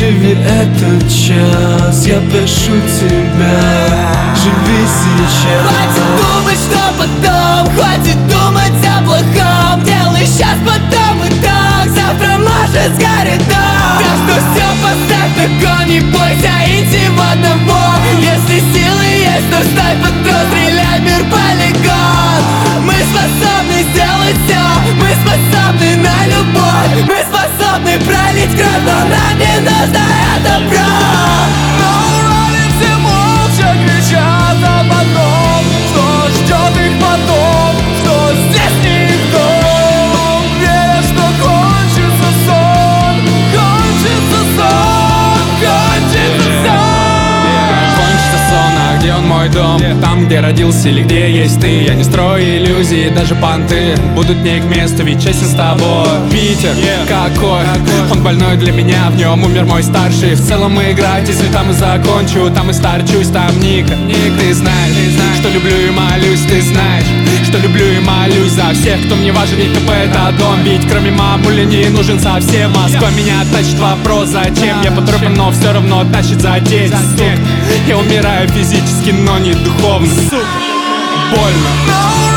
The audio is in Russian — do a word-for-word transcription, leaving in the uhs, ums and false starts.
Живи этот час, я прошу тебя, живи сейчас. Хватит думать, что потом, хватит думать о плохом. Делай сейчас, потом и так, завтра может сгорит дом. Так что все поставь на кон, не бойся идти в одного. Если силы есть, то ставь патрон, стреляй, мир полигон. Мы способны сделать все, мы способны на любовь. Мы способны пролить кровь, но нам не нужно это брать. На Урале все молча кричат о одном, что ждет их потом, что здесь не их дом. Верят, что кончится сон, кончится сон, кончится сон. Кончится сон, а где он мой дом? Там, где родился или где есть ты. Я не строю иллюзии, даже понты будут не к месту, ведь честен с тобой. Питер, какой, он больной для меня, в нем умер мой старший. В целом мы играть, если там и закончу, там и старчусь, там Ника. Ты знаешь, что люблю и молюсь, ты знаешь, что люблю и молюсь за всех, кто мне важен, ведь КП это дом. Ведь кроме мамули не нужен совсем. Москва меня тащит, вопрос зачем. Я потрепан, но все равно тащит за день. Я умираю физически, но не духовно. Больно.